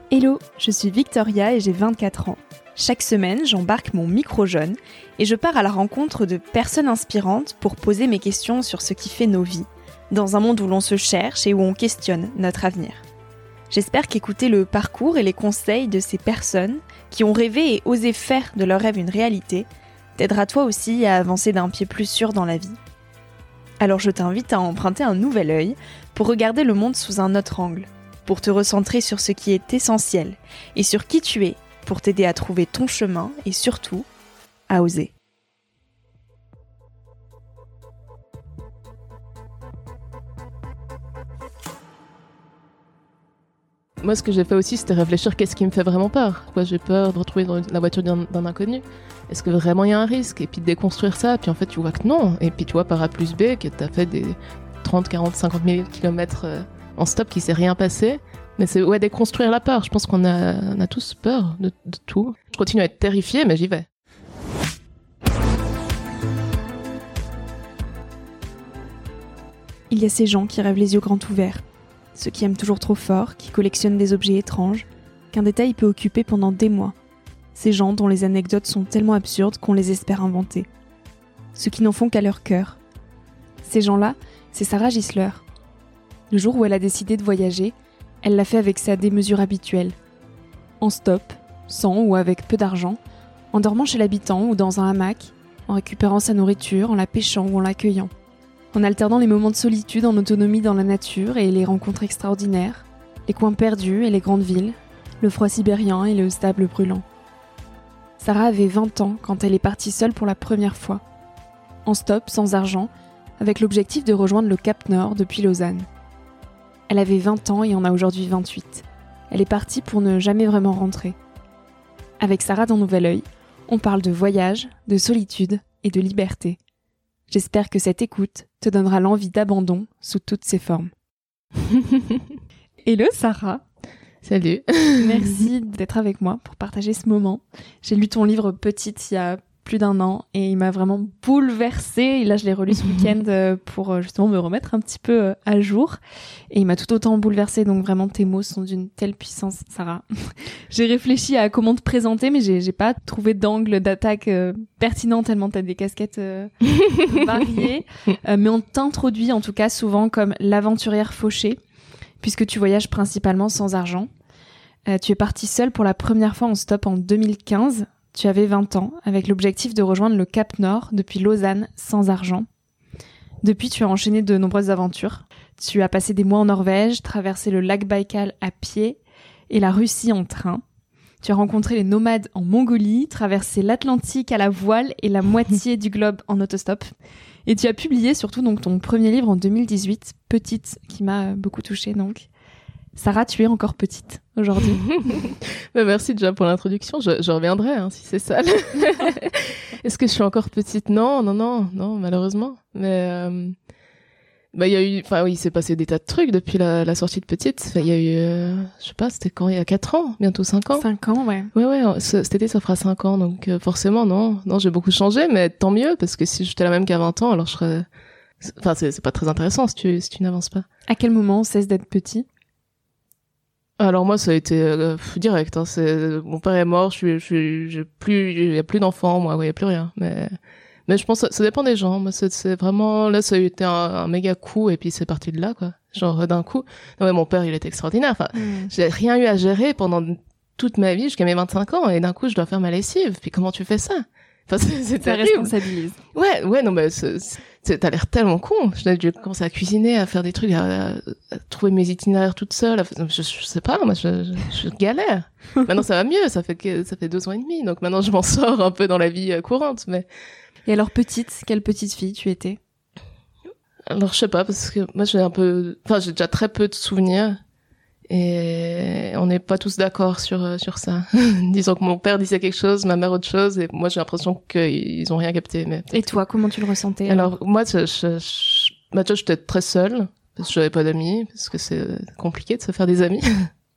Hello, je suis Victoria et j'ai 24 ans. Chaque semaine, j'embarque mon micro jaune et je pars à la rencontre de personnes inspirantes pour poser mes questions sur ce qui fait nos vies, dans un monde où l'on se cherche et où on questionne notre avenir. J'espère qu'écouter le parcours et les conseils de ces personnes qui ont rêvé et osé faire de leur rêve une réalité t'aidera toi aussi à avancer d'un pied plus sûr dans la vie. Alors je t'invite à emprunter un nouvel œil pour regarder le monde sous un autre angle, pour te recentrer sur ce qui est essentiel et sur qui tu es, pour t'aider à trouver ton chemin et surtout, à oser. Moi, ce que j'ai fait aussi, c'était réfléchir qu'est-ce qui me fait vraiment peur. Pourquoi j'ai peur de retrouver dans la voiture d'un inconnu. Est-ce que vraiment il y a un risque? Et puis de déconstruire ça, puis en fait, tu vois que non. Et puis tu vois par A plus B que t'as fait des 30, 40, 50 000 kilomètres en stop, qui s'est rien passé. Mais c'est déconstruire la peur. Je pense qu'on a tous peur de tout. Je continue à être terrifiée, mais j'y vais. Il y a ces gens qui rêvent les yeux grands ouverts. Ceux qui aiment toujours trop fort, qui collectionnent des objets étranges, qu'un détail peut occuper pendant des mois. Ces gens dont les anecdotes sont tellement absurdes qu'on les espère inventer. Ceux qui n'en font qu'à leur cœur. Ces gens-là, c'est Sarah Gisler. Le jour où elle a décidé de voyager, elle l'a fait avec sa démesure habituelle. En stop, sans ou avec peu d'argent, en dormant chez l'habitant ou dans un hamac, en récupérant sa nourriture, en la pêchant ou en l'accueillant. En alternant les moments de solitude en autonomie dans la nature et les rencontres extraordinaires, les coins perdus et les grandes villes, le froid sibérien et le sable brûlant. Sarah avait 20 ans quand elle est partie seule pour la première fois. En stop, sans argent, avec l'objectif de rejoindre le Cap Nord depuis Lausanne. Elle avait 20 ans et en a aujourd'hui 28. Elle est partie pour ne jamais vraiment rentrer. Avec Sarah dans Nouvel Œil, on parle de voyage, de solitude et de liberté. J'espère que cette écoute te donnera l'envie d'abandon sous toutes ses formes. Hello Sarah. Salut. Merci d'être avec moi pour partager ce moment. J'ai lu ton livre Petite il y a plus d'1 an et il m'a vraiment bouleversée. Et là, je l'ai relu ce week-end pour justement me remettre un petit peu à jour. Et il m'a tout autant bouleversée. Donc vraiment, tes mots sont d'une telle puissance, Sarah. J'ai réfléchi à comment te présenter, mais j'ai pas trouvé d'angle d'attaque pertinent tellement t'as des casquettes variées. Mais on t'introduit en tout cas souvent comme l'aventurière fauchée, puisque tu voyages principalement sans argent. Tu es partie seule pour la première fois en stop en 2015. Tu avais 20 ans, avec l'objectif de rejoindre le Cap Nord depuis Lausanne sans argent. Depuis, tu as enchaîné de nombreuses aventures. Tu as passé des mois en Norvège, traversé le lac Baïkal à pied et la Russie en train. Tu as rencontré les nomades en Mongolie, traversé l'Atlantique à la voile et la moitié du globe en autostop. Et tu as publié surtout donc ton premier livre en 2018, Petite, qui m'a beaucoup touchée donc. Sarah, tu es encore petite aujourd'hui. Merci déjà pour l'introduction. Je reviendrai si c'est ça. Est-ce que je suis encore petite? Non, malheureusement. Mais il y a eu, il s'est passé des tas de trucs depuis la sortie de Petite. Il y a eu, je sais pas, c'était quand? Il y a 4 ans, bientôt 5 ans. 5 ans, ouais. Ouais, cet été ça fera 5 ans, donc forcément non, j'ai beaucoup changé, mais tant mieux parce que si j'étais la même qu'à 20 ans, alors je serais. C'est pas très intéressant si tu n'avances pas. À quel moment on cesse d'être petit? Alors moi ça a été direct. Mon père est mort, il y a plus d'enfants, moi, il y a plus rien. Mais je pense que ça dépend des gens. Moi c'est vraiment là ça a été un méga coup et puis c'est parti de là quoi. Genre d'un coup. Non mais mon père il était extraordinaire. J'ai rien eu à gérer pendant toute ma vie jusqu'à mes 25 ans et d'un coup je dois faire ma lessive. Puis comment tu fais ça? C'est ça responsabilise. Ouais, non, mais t'as l'air tellement con. J'ai dû commencer à cuisiner, à faire des trucs, à trouver mes itinéraires toute seule. Je sais pas, moi, je galère. Maintenant, ça va mieux. Ça fait 2 ans et demi. Donc maintenant, je m'en sors un peu dans la vie courante, mais. Et alors, quelle petite fille tu étais? Alors, je sais pas, parce que moi, j'ai déjà très peu de souvenirs. Et on n'est pas tous d'accord sur ça. Disons que mon père disait quelque chose, ma mère autre chose, et moi j'ai l'impression qu'ils ont rien capté. Mais et toi, comment tu le ressentais? Alors moi, j'étais très seule parce que j'avais pas d'amis, parce que c'est compliqué de se faire des amis.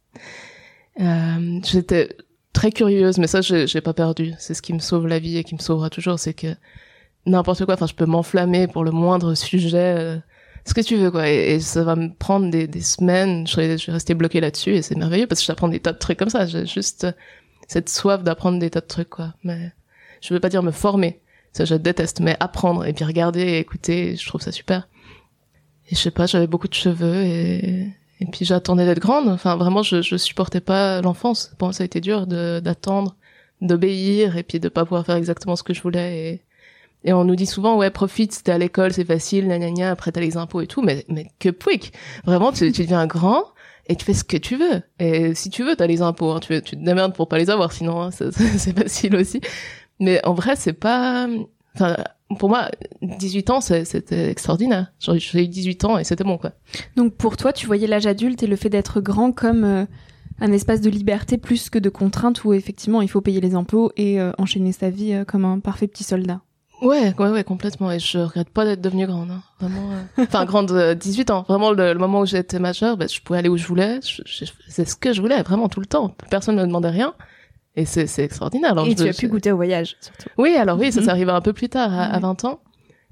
J'étais très curieuse, mais ça j'ai pas perdu. C'est ce qui me sauve la vie et qui me sauvera toujours, c'est que n'importe quoi. Je peux m'enflammer pour le moindre sujet. ce que tu veux, quoi. Et ça va me prendre des semaines. Je vais rester bloquée là-dessus et c'est merveilleux parce que j'apprends des tas de trucs comme ça. J'ai juste cette soif d'apprendre des tas de trucs, quoi. Mais je veux pas dire me former. Ça, je déteste. Mais apprendre et puis regarder et écouter, je trouve ça super. Et je sais pas, j'avais beaucoup de cheveux et puis j'attendais d'être grande. Enfin, vraiment, je supportais pas l'enfance. Pour moi, ça a été dur d'attendre, d'obéir et puis de pas pouvoir faire exactement ce que je voulais. Et on nous dit souvent, ouais, profite, t'es à l'école, c'est facile, gna, après t'as les impôts et tout, mais que pouic. Vraiment, tu deviens grand et tu fais ce que tu veux. Et si tu veux, t'as les impôts, hein, tu te démerdes pour pas les avoir, sinon, hein, c'est facile aussi. Mais en vrai, c'est pas, enfin, pour moi, 18 ans, c'était extraordinaire. Genre, j'ai eu 18 ans et c'était bon, quoi. Donc pour toi, tu voyais l'âge adulte et le fait d'être grand comme un espace de liberté plus que de contrainte où effectivement il faut payer les impôts et enchaîner sa vie comme un parfait petit soldat. Ouais, complètement. Et je regrette pas d'être devenue grande, hein. Vraiment. Enfin, grande, 18 ans. Vraiment, le moment où j'étais majeure, je pouvais aller où je voulais. C'est ce que je voulais, vraiment, tout le temps. Personne ne me demandait rien. Et c'est extraordinaire. Alors, et tu as pu goûter au voyage, surtout. Oui, alors oui, ça arrivait un peu plus tard, à 20 ans.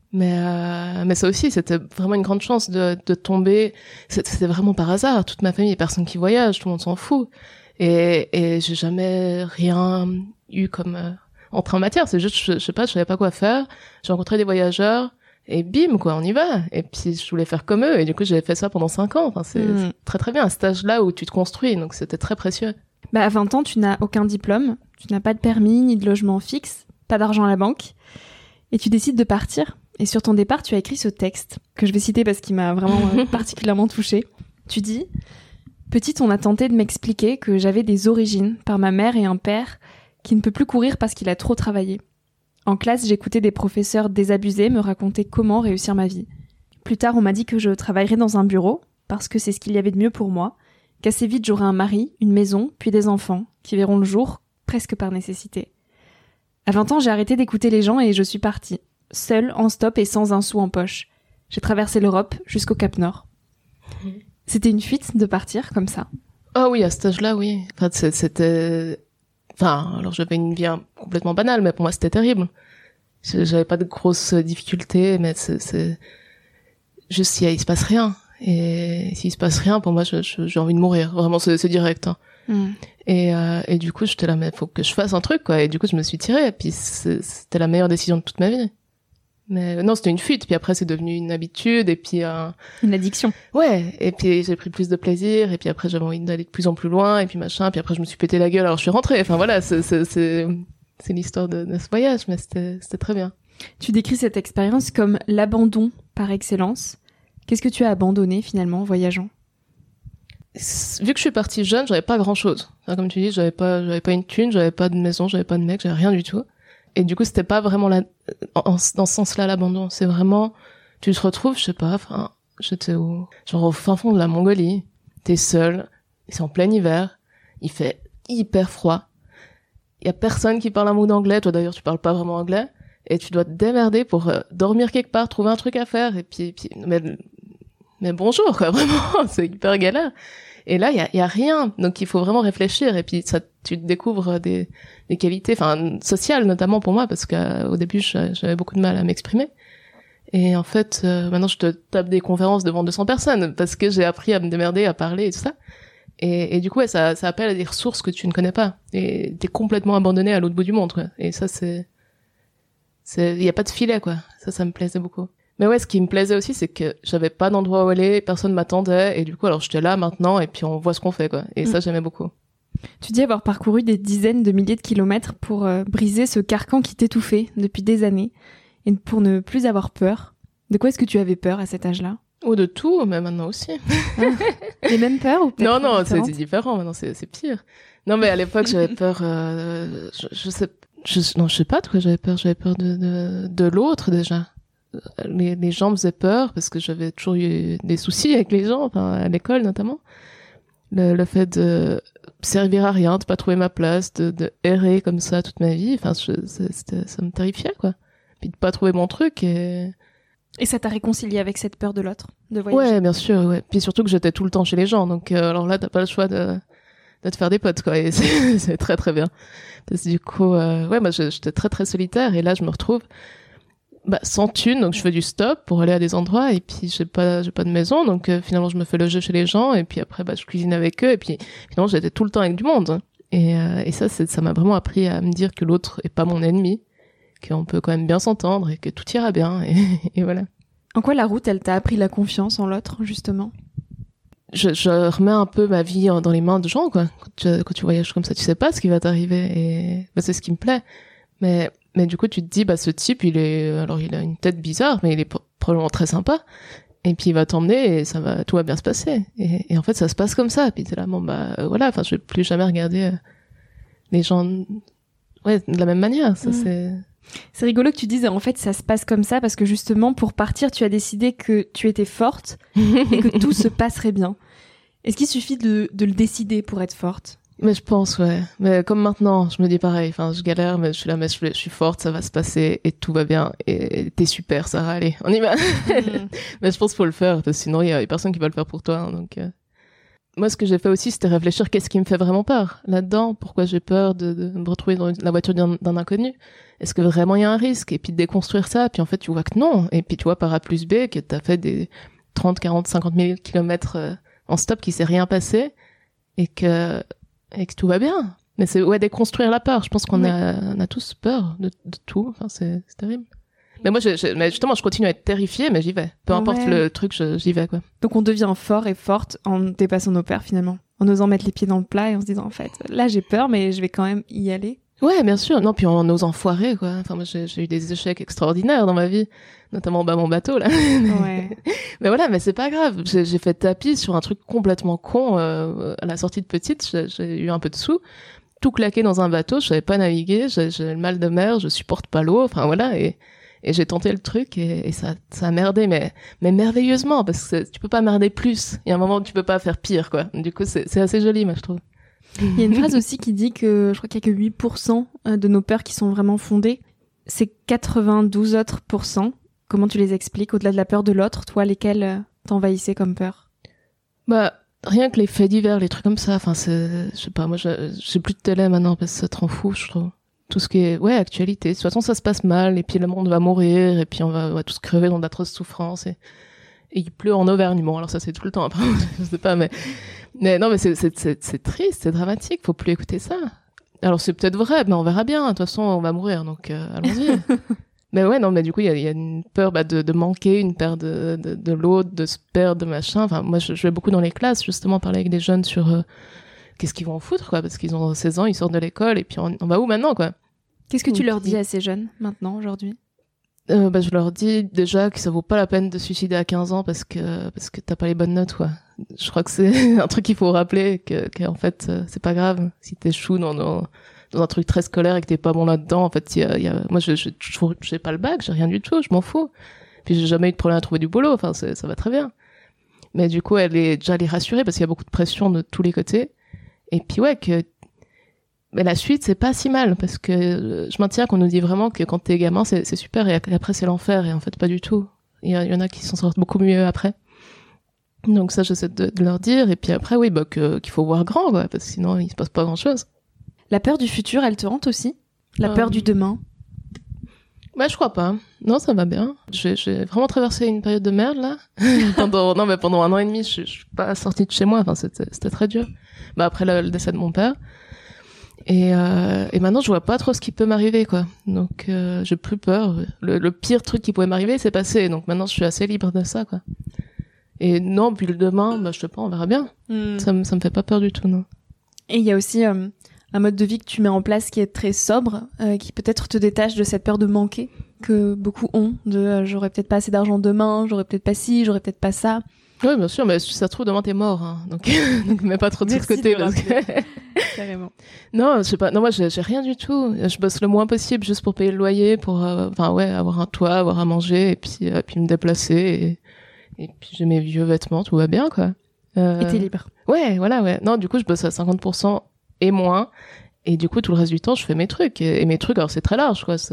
Mais ça aussi, c'était vraiment une grande chance de tomber. C'était vraiment par hasard. Toute ma famille, il y a personne qui voyage, tout le monde s'en fout. Et j'ai jamais rien eu comme entrée en matière. C'est juste, je sais pas, je savais pas quoi faire. J'ai rencontré des voyageurs et bim, quoi, on y va. Et puis je voulais faire comme eux. Et du coup, j'avais fait ça pendant 5 ans. Enfin, c'est très très bien, un stage là où tu te construis. Donc c'était très précieux. À 20 ans, tu n'as aucun diplôme, tu n'as pas de permis ni de logement fixe, pas d'argent à la banque, et tu décides de partir. Et sur ton départ, tu as écrit ce texte, que je vais citer parce qu'il m'a vraiment particulièrement touchée. Tu dis « Petite, on a tenté de m'expliquer que j'avais des origines par ma mère et un père qui ne peut plus courir parce qu'il a trop travaillé. En classe, j'écoutais des professeurs désabusés me raconter comment réussir ma vie. Plus tard, on m'a dit que je travaillerais dans un bureau, parce que c'est ce qu'il y avait de mieux pour moi, qu'assez vite j'aurai un mari, une maison, puis des enfants, qui verront le jour, presque par nécessité. À 20 ans, j'ai arrêté d'écouter les gens et je suis partie, seule, en stop et sans un sou en poche. J'ai traversé l'Europe jusqu'au Cap Nord. » C'était une fuite de partir comme ça? Ah oui, à cet âge-là, oui. Enfin, c'était... Enfin, alors j'avais une vie complètement banale, mais pour moi c'était terrible. J'avais pas de grosses difficultés, mais c'est... Juste, il se passe rien. Et s'il se passe rien, pour moi, j'ai envie de mourir. Vraiment, c'est direct. Hein. Et du coup, j'étais là, mais faut que je fasse un truc, quoi. Et du coup, je me suis tirée. Et puis, c'était la meilleure décision de toute ma vie. Mais non, c'était une fuite. Puis après, c'est devenu une habitude. Et puis une addiction. Ouais. Et puis, j'ai pris plus de plaisir. Et puis après, j'avais envie d'aller de plus en plus loin. Et puis machin. Puis après, je me suis pété la gueule. Alors, je suis rentrée. Enfin voilà, c'est l'histoire de ce voyage. Mais c'était très bien. Tu décris cette expérience comme l'abandon par excellence. Qu'est-ce que tu as abandonné finalement en voyageant? Vu que je suis partie jeune, j'avais pas grand-chose. Enfin, comme tu dis, j'avais pas une thune, j'avais pas de maison, j'avais pas de mec, j'avais rien du tout. Et du coup, c'était pas vraiment dans ce sens-là l'abandon. C'est vraiment, tu te retrouves, je sais pas, enfin, j'étais où? Genre au fin fond de la Mongolie. T'es seul, c'est en plein hiver, il fait hyper froid. Il y a personne qui parle un mot d'anglais, toi d'ailleurs tu parles pas vraiment anglais. Et tu dois te démerder pour dormir quelque part, trouver un truc à faire, et puis mais bonjour, quoi, vraiment, c'est hyper galère. Et là, il y a rien. Donc, il faut vraiment réfléchir. Et puis, tu découvres des qualités, enfin, sociales, notamment pour moi, parce qu'au début, j'avais beaucoup de mal à m'exprimer. Et en fait, maintenant, je te tape des conférences devant 200 personnes, parce que j'ai appris à me démerder, à parler et tout ça. Et du coup, ouais, ça appelle à des ressources que tu ne connais pas. Et t'es complètement abandonné à l'autre bout du monde, quoi. Et ça, il y a pas de filet, quoi. Ça me plaisait beaucoup. Mais ouais, ce qui me plaisait aussi, c'est que j'avais pas d'endroit où aller, personne m'attendait, et du coup, alors j'étais là maintenant, et puis on voit ce qu'on fait, quoi. Et ça, j'aimais beaucoup. Tu dis avoir parcouru des dizaines de milliers de kilomètres pour briser ce carcan qui t'étouffait depuis des années, et pour ne plus avoir peur. De quoi est-ce que tu avais peur à cet âge-là? Oh, de tout, mais maintenant aussi. Les mêmes peurs ou peut-être Non, c'est différent, maintenant c'est pire. Non, mais à l'époque, j'avais peur, je sais pas de quoi j'avais peur. J'avais peur de l'autre, déjà. Les gens me faisaient peur parce que j'avais toujours eu des soucis avec les gens, enfin, à l'école notamment. Le fait de servir à rien, de pas trouver ma place, de errer comme ça toute ma vie, enfin, ça me terrifiait, quoi. Puis de pas trouver mon truc et ça t'a réconcilié avec cette peur de l'autre, de voyager? Ouais, bien sûr, ouais. Puis surtout que j'étais tout le temps chez les gens, donc alors là, t'as pas le choix de te faire des potes, quoi. Et c'est très très bien. Parce que du coup, ouais, moi j'étais très très solitaire et là je me retrouve sans thune, donc je fais du stop pour aller à des endroits, et puis j'ai pas de maison, donc finalement je me fais loger chez les gens, et puis après je cuisine avec eux, et puis finalement j'étais tout le temps avec du monde, hein. Et ça m'a vraiment appris à me dire que l'autre est pas mon ennemi, qu'on peut quand même bien s'entendre et que tout ira bien, et voilà. En quoi la route, elle t'a appris la confiance en l'autre, justement? Je remets un peu ma vie dans les mains de gens, quoi. Quand tu voyages comme ça, tu sais pas ce qui va t'arriver, et c'est ce qui me plaît. Mais du coup, tu te dis, ce type, il a une tête bizarre, mais il est probablement très sympa. Et puis il va t'emmener et tout va bien se passer. Et en fait, ça se passe comme ça. Puis t'es là, voilà, enfin, je vais plus jamais regarder les gens, de la même manière. Ça, C'est rigolo que tu dises, en fait, ça se passe comme ça parce que justement, pour partir, tu as décidé que tu étais forte et que tout se passerait bien. Est-ce qu'il suffit de le décider pour être forte? Mais je pense, ouais. Mais comme maintenant, je me dis pareil. Enfin, je galère, mais je suis là, mais je suis forte, ça va se passer et tout va bien. Et t'es super, Sarah, allez, on y va. Mais je pense qu'il faut le faire, parce que sinon, il y a personne qui va le faire pour toi. Hein, donc, moi, ce que j'ai fait aussi, c'était réfléchir qu'est-ce qui me fait vraiment peur là-dedans. Pourquoi j'ai peur de me retrouver dans la voiture d'un inconnu? Est-ce que vraiment il y a un risque? Et puis de déconstruire ça, puis en fait, tu vois que non. Et puis tu vois par A plus B que t'as fait des 30, 40, 50 000 kilomètres en stop, qui s'est rien passé et que tout va bien. Mais c'est déconstruire la peur. Je pense qu'on a tous peur de tout. Enfin, c'est terrible. Mais moi, mais justement, je continue à être terrifiée, mais j'y vais. Peu importe le truc, j'y vais, quoi. Donc on devient fort et forte en dépassant nos peurs, finalement. En osant mettre les pieds dans le plat et en se disant, en fait, là j'ai peur, mais je vais quand même y aller. Ouais, bien sûr. Non, puis en osant foirer, quoi. Enfin, moi, j'ai eu des échecs extraordinaires dans ma vie. Notamment, mon bateau, là. Ouais. Mais voilà, mais c'est pas grave. J'ai fait tapis sur un truc complètement con, à la sortie de petite. J'ai eu un peu de sous. Tout claqué dans un bateau. Je savais pas naviguer. J'ai le mal de mer. Je supporte pas l'eau. Enfin, voilà. Et j'ai tenté le truc et ça a merdé, mais merveilleusement, parce que tu peux pas merder plus. Il y a un moment où tu peux pas faire pire, quoi. Du coup, c'est assez joli, moi, je trouve. Il y a une phrase aussi qui dit que, je crois qu'il y a que 8% de nos peurs qui sont vraiment fondées. C'est 92 autres %. Comment tu les expliques? Au-delà de la peur de l'autre, toi, lesquelles t'envahissaient comme peur? Rien que les faits divers, les trucs comme ça. Enfin, je sais pas, moi, j'ai plus de télé maintenant parce que ça te rend fou, je trouve. Tout ce qui est, actualité. De toute façon, ça se passe mal, et puis le monde va mourir, et puis on va tous crever dans d'atroces souffrances, et il pleut en Auvergne. Bon, alors ça, c'est tout le temps, après, je sais pas, mais non, mais c'est triste, c'est dramatique, faut plus écouter ça. Alors, c'est peut-être vrai, mais on verra bien. De toute façon, on va mourir, donc, allons-y. Mais non, mais du coup, il y a une peur, de manquer, une peur de l'autre, de se perdre, de machin. Enfin, moi, je vais beaucoup dans les classes, justement, parler avec des jeunes sur, qu'est-ce qu'ils vont en foutre, quoi, parce qu'ils ont 16 ans, ils sortent de l'école, et puis on va où maintenant, quoi? Qu'est-ce que tu leur dis à ces jeunes, maintenant, aujourd'hui? Je leur dis déjà que ça vaut pas la peine de se suicider à 15 ans parce que t'as pas les bonnes notes, quoi. Je crois que c'est un truc qu'il faut rappeler, que en fait, c'est pas grave. Si t'échoues dans un truc très scolaire et que t'es pas bon là-dedans, en fait, moi, j'ai pas le bac, j'ai rien du tout, je m'en fous. Puis j'ai jamais eu de problème à trouver du boulot, enfin, ça va très bien. Mais du coup, elle est déjà les rassurer parce qu'il y a beaucoup de pression de tous les côtés. Et puis mais la suite, c'est pas si mal, parce que je maintiens qu'on nous dit vraiment que quand t'es gamin, c'est super, et après c'est l'enfer, et en fait pas du tout. Il y en a qui s'en sortent beaucoup mieux après. Donc ça, j'essaie de leur dire, et puis après, qu'il faut voir grand, quoi, parce que sinon il se passe pas grand-chose. La peur du futur, elle te hante aussi? La peur du demain? Je crois pas. Non, ça va bien. J'ai vraiment traversé une période de merde, là. pendant 1 an et demi, je suis pas sortie de chez moi, enfin c'était très dur. Après le décès de mon père. Et maintenant, je vois pas trop ce qui peut m'arriver, quoi. Donc, j'ai plus peur. Le pire truc qui pouvait m'arriver, c'est passé. Donc maintenant, je suis assez libre de ça, quoi. Et non, puis le demain, je sais pas, on verra bien. Ça me fait pas peur du tout, non. Et il y a aussi un mode de vie que tu mets en place qui est très sobre, qui peut-être te détache de cette peur de manquer que beaucoup ont, j'aurais peut-être pas assez d'argent demain, j'aurais peut-être pas ci, j'aurais peut-être pas ça. Oui, bien sûr, mais si ça se trouve, demain t'es mort, hein. Donc mets pas trop de ce côté, parce que... Carrément. Non, je sais pas. Non, moi, j'ai rien du tout. Je bosse le moins possible juste pour payer le loyer, pour, avoir un toit, avoir à manger, et puis me déplacer, et puis j'ai mes vieux vêtements, tout va bien, quoi. Et t'es libre. Ouais, voilà, ouais. Non, du coup, je bosse à 50% et moins, et du coup, tout le reste du temps, je fais mes trucs, et mes trucs, alors c'est très large, quoi.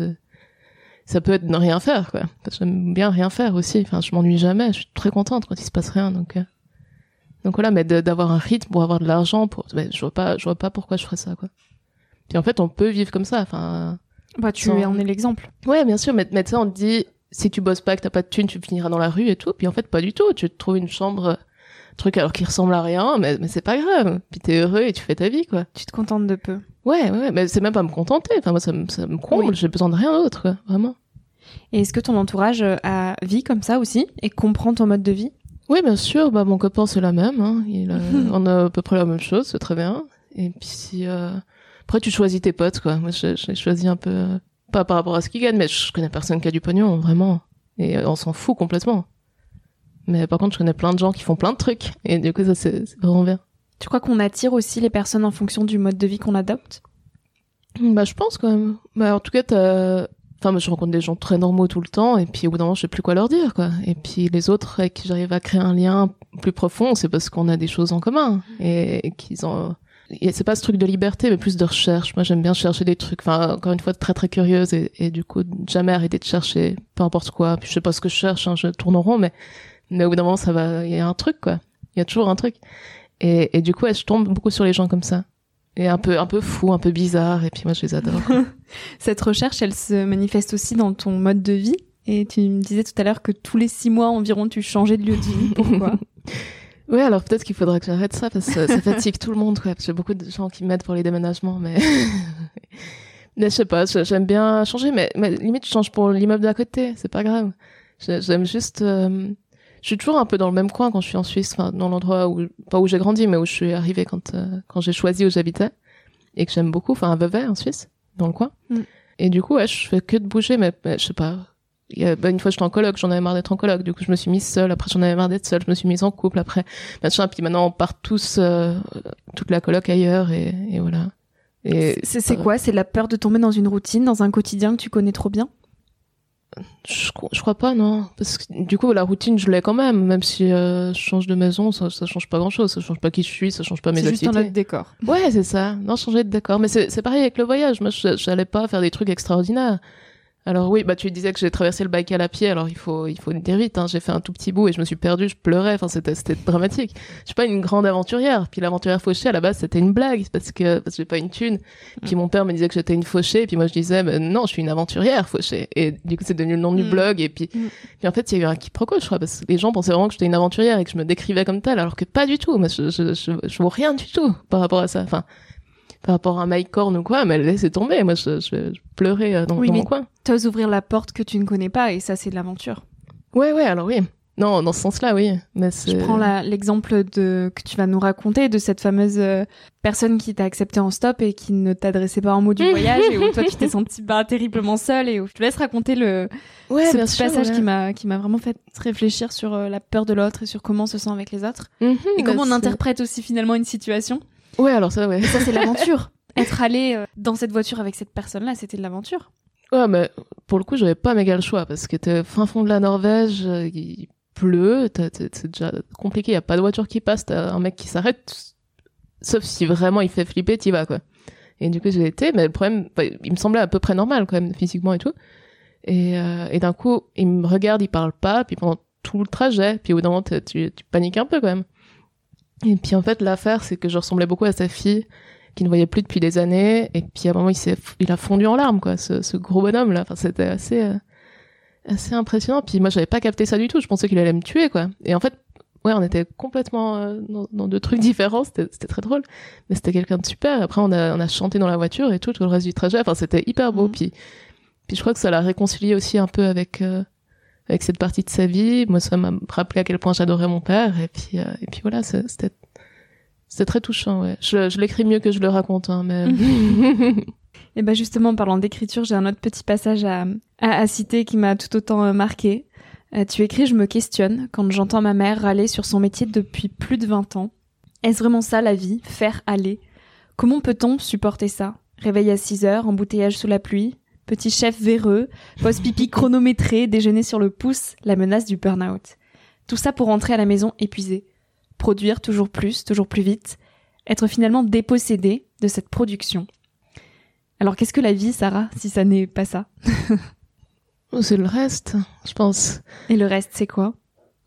Ça peut être ne rien faire, quoi. Parce que j'aime bien rien faire aussi. Enfin, je m'ennuie jamais. Je suis très contente quand il se passe rien. Donc voilà, mais d'avoir un rythme pour avoir de l'argent, je vois pas pourquoi je ferais ça, quoi. Puis en fait, on peut vivre comme ça. Enfin. Bah, tu en es l'exemple. Ouais, bien sûr, mais tu sais, on te dit, si tu bosses pas, que t'as pas de thunes, tu finiras dans la rue et tout. Puis en fait, pas du tout. Tu te trouves une chambre, truc alors qui ressemble à rien, mais c'est pas grave. Puis t'es heureux et tu fais ta vie, quoi. Tu te contentes de peu. Ouais, mais c'est même pas me contenter. Enfin, moi, ça me comble. Oui. J'ai besoin de rien d'autre, quoi. Vraiment. Et est-ce que ton entourage vit comme ça aussi et comprend ton mode de vie? Oui, bien sûr. Bah, mon copain, c'est la même, hein. On a à peu près la même chose, c'est très bien. Et puis, après, tu choisis tes potes, quoi. Moi, j'ai choisi un peu, pas par rapport à ce qu'ils gagnent, mais je connais personne qui a du pognon, vraiment. Et on s'en fout complètement. Mais par contre, je connais plein de gens qui font plein de trucs. Et du coup, ça, c'est vraiment bien. Tu crois qu'on attire aussi les personnes en fonction du mode de vie qu'on adopte? Bah, je pense quand même. Bah, en tout cas, moi, je rencontre des gens très normaux tout le temps, et puis au bout d'un moment, je sais plus quoi leur dire, quoi. Et puis les autres avec qui j'arrive à créer un lien plus profond, c'est parce qu'on a des choses en commun. Et qu'ils ont... Et c'est pas ce truc de liberté, mais plus de recherche. Moi, j'aime bien chercher des trucs. Enfin, encore une fois, très très curieuse, et du coup, jamais arrêter de chercher, peu importe quoi. Puis je sais pas ce que je cherche, hein, je tourne en rond, mais au bout d'un moment, ça va, il y a un truc, quoi. Il y a toujours un truc. Et du coup, je tombe beaucoup sur les gens comme ça. Et un peu fou, un peu bizarre, et puis moi, je les adore. Cette recherche, elle se manifeste aussi dans ton mode de vie. Et tu me disais tout à l'heure que tous les 6 mois environ, tu changeais de lieu de vie. Pourquoi? Ouais, alors peut-être qu'il faudra que j'arrête ça, parce que ça fatigue tout le monde, quoi. J'ai beaucoup de gens qui m'aident pour les déménagements, mais... mais je sais pas, j'aime bien changer, mais limite, je change pour l'immeuble d'à côté, c'est pas grave. J'aime juste... Je suis toujours un peu dans le même coin quand je suis en Suisse, enfin, dans l'endroit où, pas où j'ai grandi, mais où je suis arrivée quand j'ai choisi où j'habitais, et que j'aime beaucoup, enfin, à Vevey, en Suisse, dans le coin. Mm. Et du coup, ouais, je fais que de bouger, mais je sais pas. Une fois, j'étais en coloc, j'en avais marre d'être en coloc, du coup, je me suis mise seule, après, j'en avais marre d'être seule, je me suis mise en couple, après, machin, puis maintenant, on part tous, toute la coloc ailleurs, et voilà. Et c'est quoi? C'est la peur de tomber dans une routine, dans un quotidien que tu connais trop bien? Je crois pas, non. Parce que du coup, la routine, je l'ai quand même si je change de maison, ça change pas grand-chose. Ça change pas qui je suis, ça change pas mes activités. C'est juste un autre décor. Ouais, c'est ça. Non, changer de décor. Mais c'est pareil avec le voyage. Moi, j'allais pas faire des trucs extraordinaires. Alors oui, bah tu disais que j'ai traversé le Baïkal à pied, alors il faut dire vite, hein. J'ai fait un tout petit bout et je me suis perdue, je pleurais, enfin c'était dramatique. Je suis pas une grande aventurière, puis l'aventurière fauchée à la base c'était une blague parce que j'ai pas une thune. Puis mon père me disait que j'étais une fauchée, et puis moi je disais non, je suis une aventurière fauchée. Et du coup c'est devenu le nom du blog, et puis en fait il y a eu un quiproquo, je crois, parce que les gens pensaient vraiment que j'étais une aventurière et que je me décrivais comme telle, alors que pas du tout. Moi je vaux rien du tout par rapport à ça. Enfin, par rapport à Mike Horn ou quoi, mais laissez tomber. Moi, je pleurais dans mon coin. T'oses ouvrir la porte que tu ne connais pas, et ça, c'est de l'aventure. Ouais, alors oui. Non, dans ce sens-là, oui. Mais je prends l'exemple que tu vas nous raconter de cette fameuse personne qui t'a accepté en stop et qui ne t'adressait pas un mot du voyage, et où toi, tu t'es sentie terriblement seule, et où je te laisse raconter ce petit passage qui m'a vraiment fait réfléchir sur la peur de l'autre et sur comment on se sent avec les autres. Et comment on interprète aussi finalement une situation. Ouais, alors ça, ouais. Et ça, c'est l'aventure. Être allé dans cette voiture avec cette personne-là, c'était de l'aventure. Ouais, mais pour le coup, j'avais pas méga le choix, parce que t'es fin fond de la Norvège, il pleut, c'est déjà compliqué, y a pas de voiture qui passe, t'as un mec qui s'arrête, sauf si vraiment il fait flipper, t'y vas, quoi. Et du coup, j'ai été, mais le problème, il me semblait à peu près normal, quand même, physiquement et tout. Et d'un coup, il me regarde, il parle pas, puis pendant tout le trajet, puis au bout d'un moment, tu paniques un peu, quand même. Et puis en fait, l'affaire, c'est que je ressemblais beaucoup à sa fille, qui ne voyait plus depuis des années, et puis à un moment, il a fondu en larmes, quoi, ce gros bonhomme là. Enfin, c'était assez impressionnant. Puis moi, j'avais pas capté ça du tout. Je pensais qu'il allait me tuer, quoi. Et en fait, ouais, on était complètement dans deux trucs différents. C'était très drôle, mais c'était quelqu'un de super. Après, on a chanté dans la voiture et tout le reste du trajet. Enfin, c'était hyper beau. Puis je crois que ça l'a réconcilié aussi un peu avec cette partie de sa vie. Moi, ça m'a rappelé à quel point j'adorais mon père. Et puis voilà, c'était très touchant, ouais. Je l'écris mieux que je le raconte, hein, mais... Et ben justement, en parlant d'écriture, j'ai un autre petit passage à citer qui m'a tout autant marqué. Tu écris « Je me questionne quand j'entends ma mère râler sur son métier depuis plus de 20 ans. Est-ce vraiment ça la vie ? Faire aller ? Comment peut-on supporter ça ? Réveil à 6 heures, embouteillage sous la pluie, petit chef véreux, pause pipi chronométré, déjeuner sur le pouce, la menace du burn-out. Tout ça pour rentrer à la maison épuisé. Produire toujours plus vite, être finalement dépossédé de cette production. » Alors qu'est-ce que la vie, Sarah, si ça n'est pas ça ? C'est le reste, je pense. Et le reste, c'est quoi ?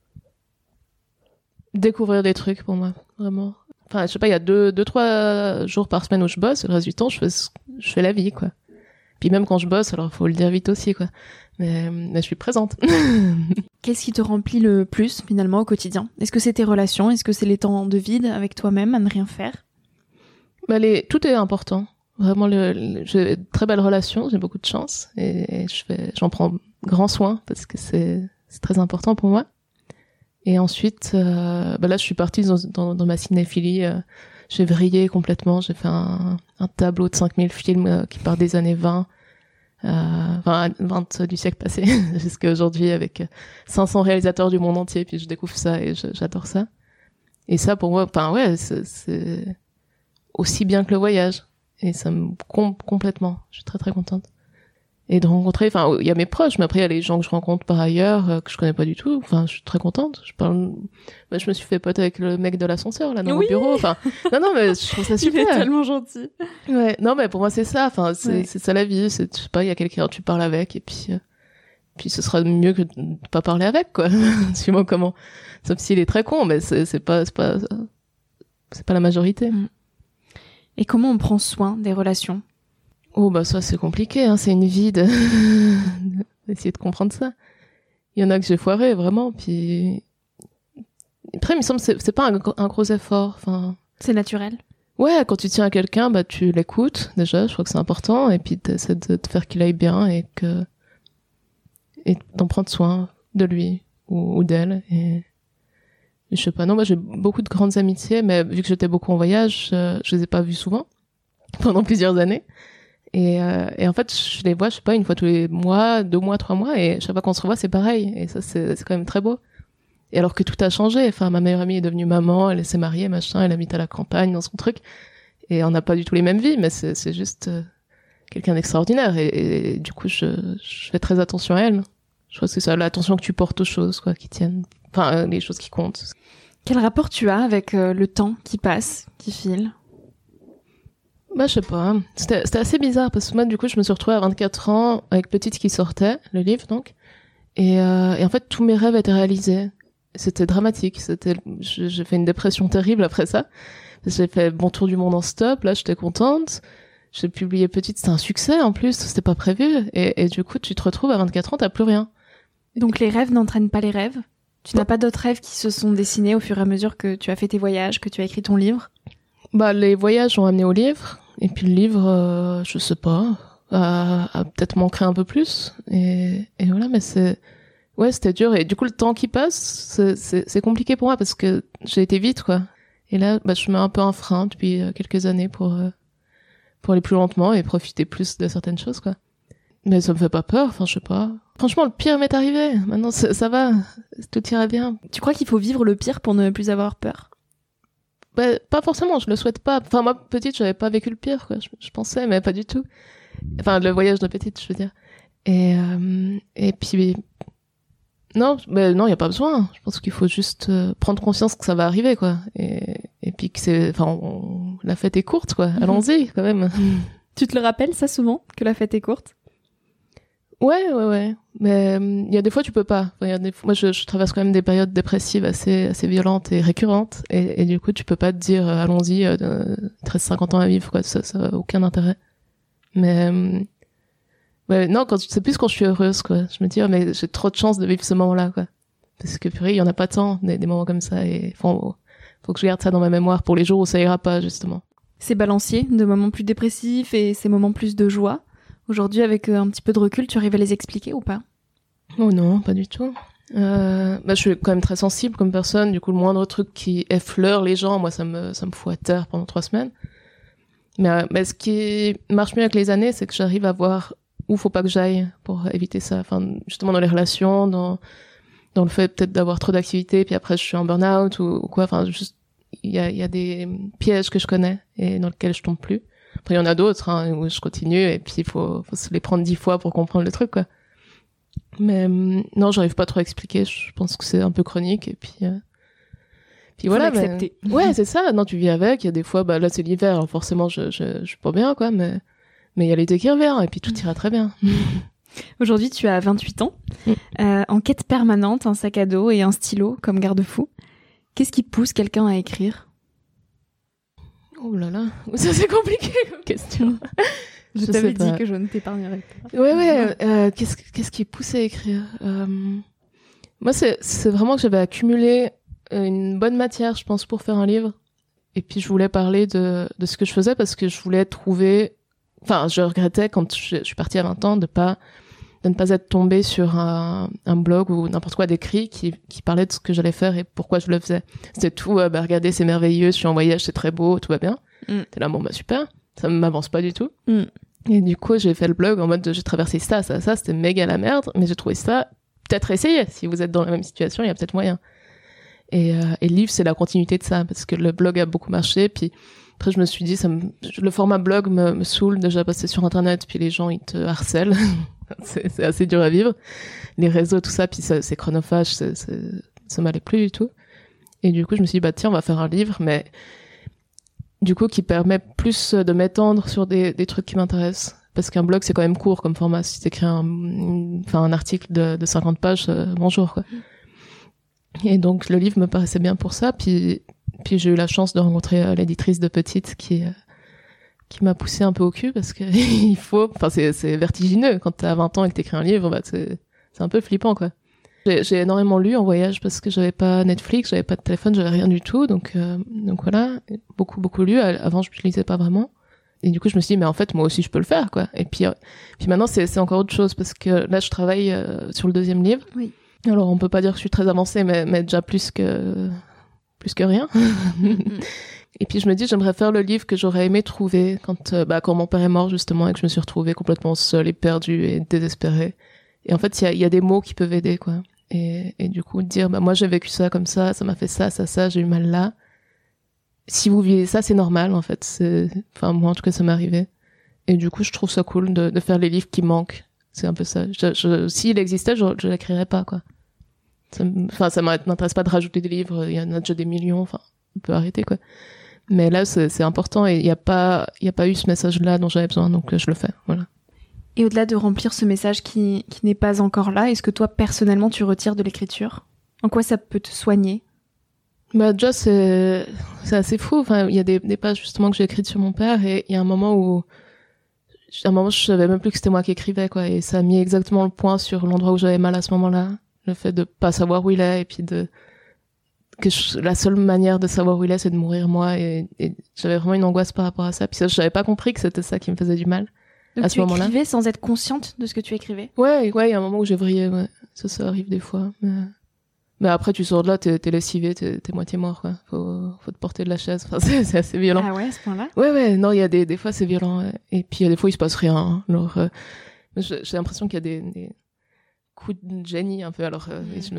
Découvrir des trucs pour moi, vraiment. Enfin, je sais pas, il y a 2-3 jours par semaine où je bosse, et le reste du temps, je fais la vie, quoi. Puis même quand je bosse, alors faut le dire vite aussi, quoi. Mais je suis présente. Qu'est-ce qui te remplit le plus, finalement, au quotidien? Est-ce que c'est tes relations? Est-ce que c'est les temps de vide avec toi-même, à ne rien faire? Tout est important. Vraiment, j'ai de très belles relations, j'ai beaucoup de chance. Et j'en prends grand soin parce que c'est très important pour moi. Et ensuite, là, je suis partie dans ma cinéphilie. J'ai vrillé complètement. J'ai fait un tableau de 5000 films qui part des années 20 du siècle passé jusqu'à aujourd'hui avec 500 réalisateurs du monde entier. Puis je découvre ça et j'adore ça. Et ça, pour moi, c'est aussi bien que le voyage. Et ça me comble complètement. Je suis très très contente. Et de rencontrer, il y a mes proches, mais après il y a les gens que je rencontre par ailleurs, que je connais pas du tout. Je suis très contente. Je me suis fait pote avec le mec de l'ascenseur, là, dans mon bureau. Non, mais je trouve ça super. Il est tellement gentil. Ouais, non, mais pour moi, c'est ça. C'est ça la vie. Je sais pas, il y a quelqu'un, tu parles avec, et puis ce sera mieux que de pas parler avec, quoi. Suis-moi comment. Sauf s'il est très con, mais c'est pas la majorité. Et comment on prend soin des relations? Oh, ça, c'est compliqué, hein. C'est une vie d'essayer de comprendre ça. Il y en a que j'ai foiré, vraiment, puis après, il me semble que c'est pas un gros effort, C'est naturel. Ouais, quand tu tiens à quelqu'un, tu l'écoutes, déjà, je crois que c'est important, et puis t'essaies de te faire qu'il aille bien, et d'en prendre soin de lui, ou d'elle, et je sais pas, non, moi j'ai beaucoup de grandes amitiés, mais vu que j'étais beaucoup en voyage, je les ai pas vues souvent, pendant plusieurs années. Et en fait, je les vois, je sais pas, une fois tous les mois, 2 mois, 3 mois, et chaque fois qu'on se revoit, c'est pareil. Et ça, c'est quand même très beau. Et alors que tout a changé. Ma meilleure amie est devenue maman, elle s'est mariée, machin, elle habite à la campagne, dans son truc. Et on n'a pas du tout les mêmes vies, mais c'est juste quelqu'un d'extraordinaire. Et du coup, je fais très attention à elle. Je crois que c'est ça, l'attention que tu portes aux choses, quoi, qui tiennent. Les choses qui comptent. Quel rapport tu as avec le temps qui passe, qui file? Je sais pas. C'était assez bizarre parce que moi, du coup, je me suis retrouvée à 24 ans avec Petite qui sortait, le livre, donc. Et en fait, tous mes rêves étaient réalisés. C'était dramatique. J'ai fait une dépression terrible après ça. J'ai fait bon tour du monde en stop. Là, j'étais contente. J'ai publié Petite. C'était un succès, en plus. C'était pas prévu. Et du coup, tu te retrouves à 24 ans, t'as plus rien. Donc, les rêves n'entraînent pas les rêves? Tu n'as pas d'autres rêves qui se sont dessinés au fur et à mesure que tu as fait tes voyages, que tu as écrit ton livre? Les voyages ont amené au livre. Et puis le livre, je sais pas, a peut-être manqué un peu plus. Et voilà, mais c'était dur. Et du coup, le temps qui passe, c'est compliqué pour moi parce que j'ai été vite, quoi. Et là, je mets un peu un frein depuis quelques années pour aller plus lentement et profiter plus de certaines choses, quoi. Mais ça me fait pas peur, je sais pas. Franchement, le pire m'est arrivé. Maintenant, ça va, tout ira bien. Tu crois qu'il faut vivre le pire pour ne plus avoir peur? Pas forcément, je le souhaite pas. Moi, petite, j'avais pas vécu le pire, quoi. Je pensais, mais pas du tout. Le voyage de Petite, je veux dire. Et puis, non, y a pas besoin. Je pense qu'il faut juste prendre conscience que ça va arriver, quoi. Et puis que la fête est courte, quoi. Allons-y, quand même. Tu te le rappelles, ça, souvent, que la fête est courte? Ouais. Mais il y a des fois tu peux pas. Moi je traverse quand même des périodes dépressives assez violentes et récurrentes et du coup tu peux pas te dire allons-y 13-50 ans à vivre, quoi. Ça a aucun intérêt. Mais non, c'est plus quand je suis heureuse, quoi. Je me dis mais j'ai trop de chance de vivre ce moment-là, quoi. Parce que purée, il y en a pas tant des moments comme ça et faut que je garde ça dans ma mémoire pour les jours où ça ira pas, justement. Ces balanciers de moments plus dépressifs et ces moments plus de joie. Aujourd'hui, avec un petit peu de recul, tu arrives à les expliquer ou pas? Oh non, pas du tout. Je suis quand même très sensible comme personne. Du coup, le moindre truc qui effleure les gens, moi, ça me fout à terre pendant 3 semaines. Mais ce qui marche mieux avec les années, c'est que j'arrive à voir où faut pas que j'aille pour éviter ça. Justement dans les relations, dans le fait peut-être d'avoir trop d'activités, puis après je suis en burn-out ou quoi. Juste il y a des pièges que je connais et dans lesquels je tombe plus. Après, il y en a d'autres, où je continue, et puis il faut se les prendre 10 fois pour comprendre le truc, quoi. Mais non, j'arrive pas trop à expliquer. Je pense que c'est un peu chronique, et puis voilà. L'accepter. Ouais, c'est ça. Non, tu vis avec. Il y a des fois, là, c'est l'hiver, alors forcément, je suis pas bien, quoi, mais il y a l'été qui revient, et puis tout ira très bien. Aujourd'hui, tu as 28 ans, en quête permanente, un sac à dos et un stylo comme garde-fou. Qu'est-ce qui pousse quelqu'un à écrire? Oh là là, ça c'est compliqué comme question. Je t'avais dit que je ne t'épargnerais pas. Ouais. Qu'est-ce qui pousse à écrire Moi, c'est vraiment que j'avais accumulé une bonne matière, je pense, pour faire un livre. Et puis, je voulais parler de ce que je faisais parce que je voulais trouver... Enfin, je regrettais quand je suis partie à 20 ans de ne pas être tombée sur un blog ou n'importe quoi d'écrit qui parlait de ce que j'allais faire et pourquoi je le faisais. C'était tout, regardez, c'est merveilleux, je suis en voyage, c'est très beau, tout va bien. T'es là, bon, super. Ça m'avance pas du tout. Et du coup, j'ai fait le blog en mode, j'ai traversé ça, c'était méga la merde, mais j'ai trouvé ça, peut-être essayer. Si vous êtes dans la même situation, il y a peut-être moyen. Et le livre, c'est la continuité de ça, parce que le blog a beaucoup marché, puis après, je me suis dit, le format blog me saoule déjà parce que c'est sur Internet, puis les gens, ils te harcèlent. c'est assez dur à vivre. Les réseaux, tout ça, puis c'est chronophage, ça m'allait plus du tout. Et du coup, je me suis dit, tiens, on va faire un livre, mais du coup, qui permet plus de m'étendre sur des trucs qui m'intéressent. Parce qu'un blog, c'est quand même court comme format. Si t'écris un article de 50 pages, bonjour, quoi. Et donc, le livre me paraissait bien pour ça, puis j'ai eu la chance de rencontrer l'éditrice de Petite qui m'a poussé un peu au cul parce que c'est vertigineux quand t'as 20 ans et que t'écris un livre, c'est un peu flippant, quoi. J'ai énormément lu en voyage parce que j'avais pas Netflix, j'avais pas de téléphone, j'avais rien du tout, donc voilà, beaucoup lu. Avant, je lisais pas vraiment. Et du coup, je me suis dit, mais en fait, moi aussi, je peux le faire, quoi. Et puis maintenant, c'est encore autre chose parce que là, je travaille sur le 2e livre. Oui. Alors, on peut pas dire que je suis très avancée, mais déjà plus que rien. Et puis je me dis, j'aimerais faire le livre que j'aurais aimé trouver quand mon père est mort, justement, et que je me suis retrouvée complètement seule et perdue et désespérée. Et en fait, il y a des mots qui peuvent aider, quoi. Et du coup, dire, moi j'ai vécu ça comme ça m'a fait ça, j'ai eu mal là. Si vous vivez ça, c'est normal, en fait. Moi, en tout cas, ça m'est arrivé. Et du coup, je trouve ça cool de faire les livres qui manquent. C'est un peu ça. S'il existait, je l'écrirais pas, quoi. Ça m'intéresse pas de rajouter des livres. Il y en a déjà des millions. Enfin, on peut arrêter, quoi. Mais là, c'est important et il y a pas eu ce message-là dont j'avais besoin, donc je le fais, voilà. Et au-delà de remplir ce message qui n'est pas encore là, est-ce que toi, personnellement, tu retires de l'écriture ? En quoi ça peut te soigner ? Déjà, c'est assez fou. Enfin, il y a des pages, justement, que j'ai écrites sur mon père et il y a un moment, je savais même plus que c'était moi qui écrivais, quoi. Et ça a mis exactement le point sur l'endroit où j'avais mal à ce moment-là. Le fait de pas savoir où il est et puis la seule manière de savoir où il est, c'est de mourir moi et j'avais vraiment une angoisse par rapport à ça. Puis ça, j'avais pas compris que c'était ça qui me faisait du mal. Donc à ce moment-là. Tu écrivais sans être consciente de ce que tu écrivais ? Ouais, il y a un moment où j'ai vrillé, ouais. Ça arrive des fois. Mais après, tu sors de là, t'es lessivé, t'es moitié mort, quoi. Faut te porter de la chaise. Enfin, c'est assez violent. Ah ouais, à ce point-là ? Ouais, non, il y a des fois, c'est violent. Ouais. Et puis, il y a des fois, il se passe rien. Hein. Alors, j'ai l'impression qu'il y a des coups de génie, un peu. Alors, je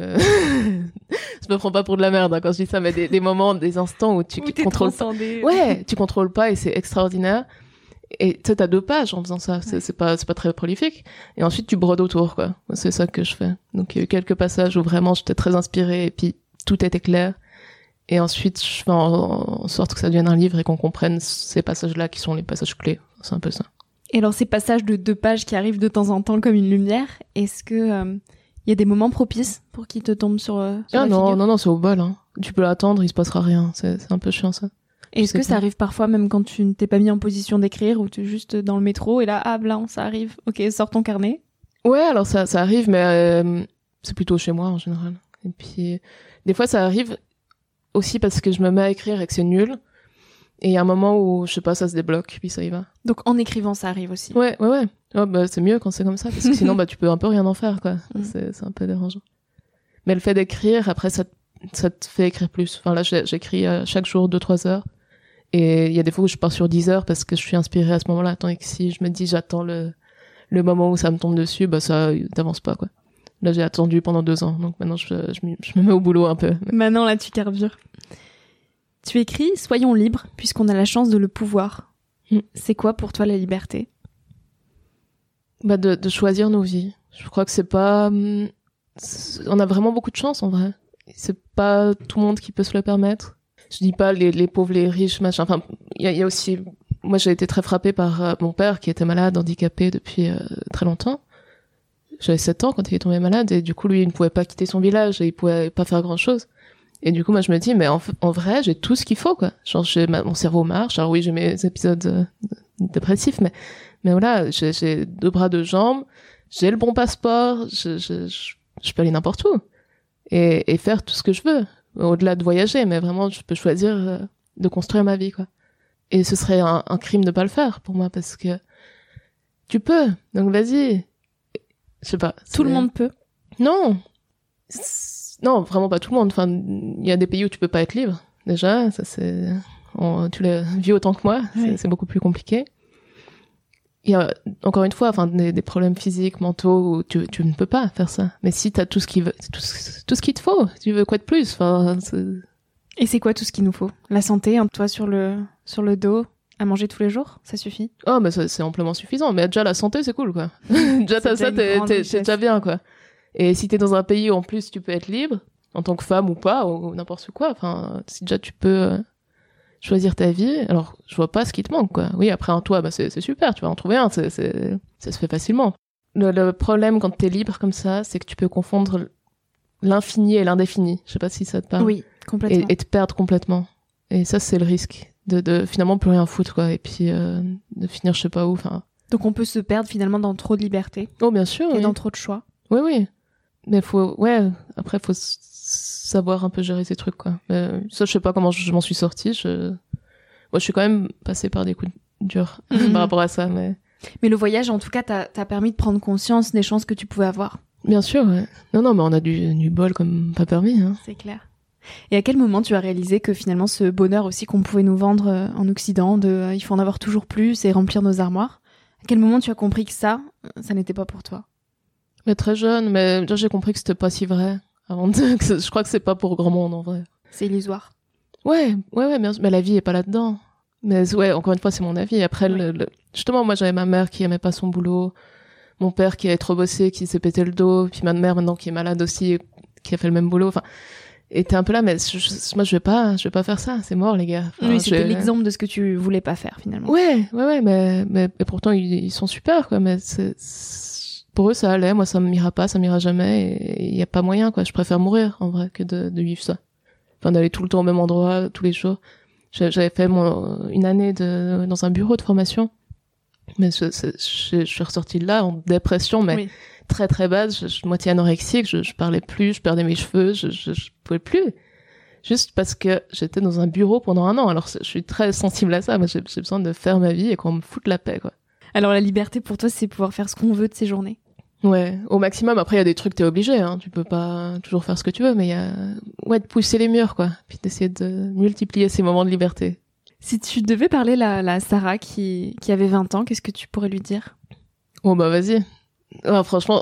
me prends pas pour de la merde, hein, quand je dis ça, mais des moments, des instants où tu contrôles pas. Ouais, tu contrôles pas et c'est extraordinaire. Et tu sais, t'as 2 pages en faisant ça. C'est pas très prolifique. Et ensuite, tu brodes autour, quoi. C'est ça que je fais. Donc, il y a eu quelques passages où vraiment j'étais très inspirée et puis tout était clair. Et ensuite, je fais en sorte que ça devienne un livre et qu'on comprenne ces passages-là qui sont les passages clés. C'est un peu ça. Et alors, ces passages de 2 pages qui arrivent de temps en temps comme une lumière, est-ce que y a des moments propices pour qu'ils te tombent sur la figure ? Non, c'est au bol, hein. Tu peux l'attendre, il se passera rien. C'est un peu chiant, ça. Et est-ce que ça arrive parfois, même quand tu ne t'es pas mis en position d'écrire, ou tu es juste dans le métro, et là, blanc, ça arrive. Ok, sors ton carnet. Ouais, alors ça arrive, mais c'est plutôt chez moi, en général. Et puis, des fois, ça arrive aussi parce que je me mets à écrire et que c'est nul. Et il y a un moment où, je sais pas, ça se débloque, puis ça y va. Donc, en écrivant, ça arrive aussi. Ouais. C'est mieux quand c'est comme ça, parce que sinon, tu peux un peu rien en faire, quoi. C'est un peu dérangeant. Mais le fait d'écrire, après, ça te fait écrire plus. Enfin, là, j'écris chaque jour 2-3 heures. Et il y a des fois où je pars sur 10 heures parce que je suis inspirée à ce moment-là. Tandis que si je me dis, j'attends le moment où ça me tombe dessus, ça t'avance pas, quoi. Là, j'ai attendu pendant 2 ans. Donc maintenant, je me mets au boulot un peu. Maintenant, là, tu carbures. Tu écris « Soyons libres, puisqu'on a la chance de le pouvoir ». C'est quoi pour toi la liberté ? De choisir nos vies. Je crois que c'est pas... On a vraiment beaucoup de chance, en vrai. C'est pas tout le monde qui peut se le permettre. Je dis pas les pauvres, les riches, machin. Enfin, il y a aussi... Moi, j'ai été très frappée par mon père qui était malade, handicapé depuis très longtemps. J'avais 7 ans quand il est tombé malade et du coup, lui, il ne pouvait pas quitter son village et il pouvait pas faire grand-chose. Et du coup, moi, je me dis, mais en vrai, j'ai tout ce qu'il faut, quoi. Genre, mon cerveau marche. Alors oui, j'ai mes épisodes dépressifs, Mais voilà, j'ai 2 bras, 2 jambes, j'ai le bon passeport, je peux aller n'importe où et faire tout ce que je veux, au-delà de voyager, mais vraiment, je peux choisir de construire ma vie, quoi. Et ce serait un crime de pas le faire pour moi, parce que tu peux, donc vas-y. Je sais pas. Tout le monde peut? Non. Non, vraiment pas tout le monde. Enfin, il y a des pays où tu peux pas être libre. Déjà, ça c'est, tu l'as vu autant que moi. Oui. C'est beaucoup plus compliqué. Il y a, encore une fois, enfin, des problèmes physiques, mentaux, où tu ne peux pas faire ça. Mais si t'as tout ce qu'il qu'il te faut, tu veux quoi de plus? Enfin, Et c'est quoi tout ce qu'il nous faut? La santé, hein, toi sur le dos, à manger tous les jours, ça suffit? oh, mais c'est amplement suffisant. Mais déjà, la santé, c'est cool, quoi. Déjà, t'as ça, t'es déjà bien, quoi. Et si t'es dans un pays où, en plus, tu peux être libre, en tant que femme ou pas, ou n'importe quoi, enfin, si déjà tu peux choisir ta vie, alors, je vois pas ce qui te manque, quoi. Oui, après, un toit, bah, c'est super, tu vas en trouver un, ça se fait facilement. Le problème quand t'es libre comme ça, c'est que tu peux confondre l'infini et l'indéfini. Je sais pas si ça te parle. Oui, complètement. Et te perdre complètement. Et ça, c'est le risque. De finalement plus rien foutre, quoi. Et puis, de finir je sais pas où, enfin. Donc on peut se perdre finalement dans trop de liberté. Oh, bien sûr. Et oui. dans trop de choix. Oui, oui. Mais après, faut savoir un peu gérer ces trucs, quoi. Mais ça, je sais pas comment je m'en suis sortie. Moi, je suis quand même passée par des coups durs par rapport à ça, mais le voyage, en tout cas, t'a permis de prendre conscience des chances que tu pouvais avoir. bien sûr, ouais. Non, mais on a du bol comme pas permis, hein. C'est clair. Et à quel moment tu as réalisé que finalement ce bonheur aussi qu'on pouvait nous vendre en Occident, il faut en avoir toujours plus et remplir nos armoires, à quel moment tu as compris que ça n'était pas pour toi? Mais très jeune, mais déjà j'ai compris que c'était pas si vrai. Je crois que c'est pas pour grand monde, en vrai. C'est illusoire. Ouais, bien sûr. Mais la vie est pas là-dedans. Mais ouais, encore une fois, c'est mon avis. Après, Oui. Justement, moi, j'avais ma mère qui aimait pas son boulot, mon père qui avait trop bossé, qui s'est pété le dos, puis ma mère maintenant qui est malade aussi, qui a fait le même boulot. Enfin, et t'es un peu là, mais moi, je vais pas faire ça. C'est mort, les gars. Enfin, Oui, c'était l'exemple de ce que tu voulais pas faire finalement. Ouais, mais pourtant, ils sont super, quoi. Mais pour eux, ça allait. Moi, ça m'ira pas, ça m'ira jamais. Et il y a pas moyen, quoi. Je préfère mourir, en vrai, que de vivre ça. Enfin, d'aller tout le temps au même endroit, tous les jours. J'avais fait une année dans un bureau de formation. Mais je suis ressortie de là en dépression, mais oui. très très basse, moitié anorexique, je parlais plus, je perdais mes cheveux, je pouvais plus. Juste parce que j'étais dans un bureau pendant 1 an. Alors je suis très sensible à ça. Moi, j'ai besoin de faire ma vie et qu'on me foute la paix, quoi. Alors la liberté pour toi, c'est pouvoir faire ce qu'on veut de ses journées. Ouais, au maximum. Après, il y a des trucs, t'es obligé, hein. Tu peux pas toujours faire ce que tu veux, mais il y a, de pousser les murs, quoi. Puis d'essayer de multiplier ces moments de liberté. Si tu devais parler la Sarah qui avait 20 ans, qu'est-ce que tu pourrais lui dire? Oh, bah, vas-y. Alors, franchement,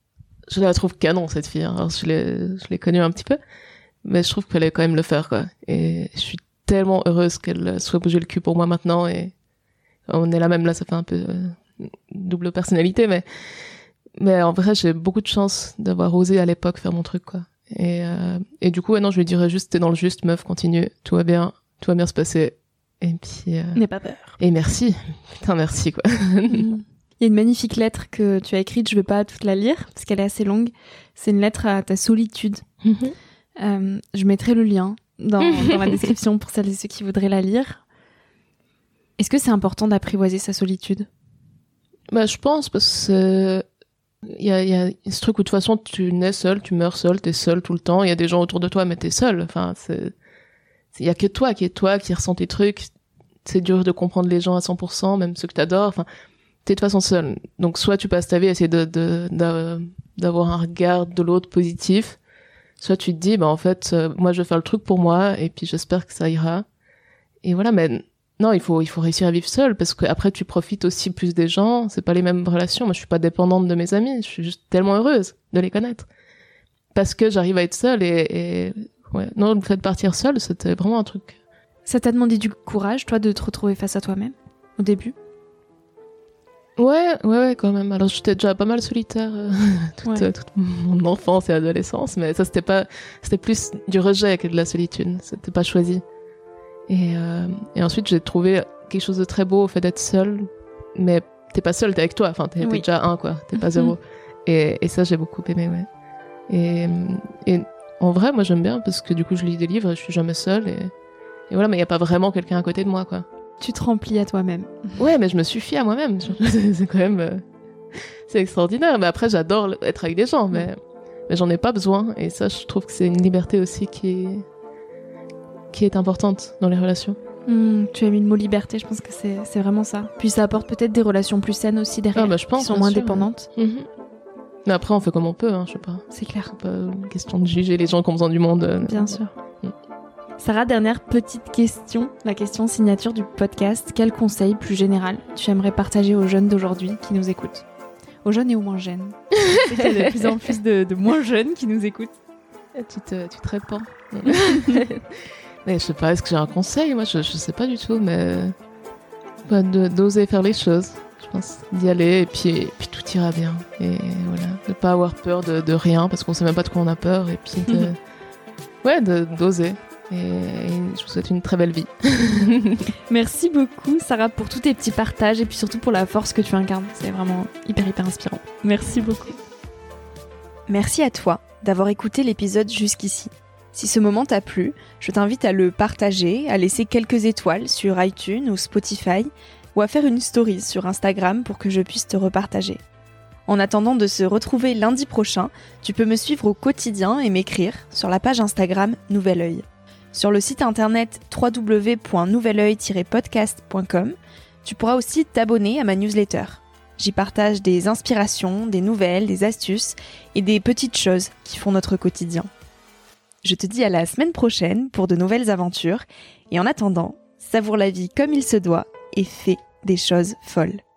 je la trouve canon, cette fille, hein. Alors, je l'ai connue un petit peu, mais je trouve qu'elle allait quand même le faire, quoi. Et je suis tellement heureuse qu'elle soit bougé le cul pour moi maintenant, et on est là même, là, ça fait un peu double personnalité, mais en vrai, j'ai beaucoup de chance d'avoir osé à l'époque faire mon truc, quoi. Et du coup, ouais, non, je lui dirais juste, t'es dans le juste, meuf, continue, tout va bien se passer. Et puis... N'aie pas peur. Et merci. Putain, merci, quoi. Il y a une magnifique lettre que tu as écrite, je vais pas toute la lire, parce qu'elle est assez longue. C'est une lettre à ta solitude. Je mettrai le lien dans la description pour celles et ceux qui voudraient la lire. Est-ce que c'est important d'apprivoiser sa solitude? Bah, je pense, parce que il y a ce truc où de toute façon tu nais seul, tu meurs seul, t'es seul tout le temps, il y a des gens autour de toi mais t'es seul. Enfin, il y a que toi qui ressens tes trucs. C'est dur de comprendre les gens à 100%, même ceux que t'adores. Enfin, t'es de toute façon seul. Donc soit tu passes ta vie à essayer d'avoir un regard de l'autre positif, soit tu te dis bah en fait moi je vais faire le truc pour moi et puis j'espère que ça ira. Et voilà, mais non, il faut réussir à vivre seul, parce que après tu profites aussi plus des gens, c'est pas les mêmes relations. Moi, je suis pas dépendante de mes amis, je suis juste tellement heureuse de les connaître. Parce que j'arrive à être seule et ouais, non, le fait de partir seule, c'était vraiment un truc. Ça t'a demandé du courage, toi, de te retrouver face à toi-même, au début? Ouais, quand même. Alors, j'étais déjà pas mal solitaire toute mon enfance et adolescence, mais ça, c'était plus du rejet que de la solitude. C'était pas choisi. Et ensuite, j'ai trouvé quelque chose de très beau au fait d'être seule. Mais t'es pas seule, t'es avec toi. Enfin, t'es déjà un, quoi. T'es pas zéro. Et ça, j'ai beaucoup aimé, ouais. Et en vrai, moi, j'aime bien parce que du coup, je lis des livres et je suis jamais seule. Et voilà, mais il y a pas vraiment quelqu'un à côté de moi, quoi. Tu te remplis à toi-même. Ouais, mais je me suffis à moi-même. C'est quand même... c'est extraordinaire. Mais après, j'adore être avec des gens, mais j'en ai pas besoin. Et ça, je trouve que c'est une liberté aussi qui est importante dans les relations. Tu as mis le mot liberté, je pense que c'est vraiment ça. Puis ça apporte peut-être des relations plus saines aussi derrière, je pense, qui sont moins dépendantes. Mais après, on fait comme on peut, je sais pas. C'est clair. C'est pas une question de juger les gens qui ont besoin du monde. Bien sûr. Sarah, dernière petite question, la question signature du podcast. Quel conseil plus général tu aimerais partager aux jeunes d'aujourd'hui qui nous écoutent ? Aux jeunes et aux moins jeunes. Je sais qu'il y a de plus en plus de moins jeunes qui nous écoutent. Tu te répands. Mais je sais pas, est-ce que j'ai un conseil ? Moi, je sais pas du tout, mais d'oser faire les choses. Je pense d'y aller et puis tout ira bien. Et voilà, de pas avoir peur de rien parce qu'on sait même pas de quoi on a peur. Et puis d'oser. Et je vous souhaite une très belle vie. Merci beaucoup Sarah pour tous tes petits partages et puis surtout pour la force que tu incarnes. C'est vraiment hyper inspirant. Merci beaucoup. Merci à toi d'avoir écouté l'épisode jusqu'ici. Si ce moment t'a plu, je t'invite à le partager, à laisser quelques étoiles sur iTunes ou Spotify ou à faire une story sur Instagram pour que je puisse te repartager. En attendant de se retrouver lundi prochain, tu peux me suivre au quotidien et m'écrire sur la page Instagram Nouvel Oeil. Sur le site internet www.nouveloeil-podcast.com, tu pourras aussi t'abonner à ma newsletter. J'y partage des inspirations, des nouvelles, des astuces et des petites choses qui font notre quotidien. Je te dis à la semaine prochaine pour de nouvelles aventures et en attendant, savoure la vie comme il se doit et fais des choses folles.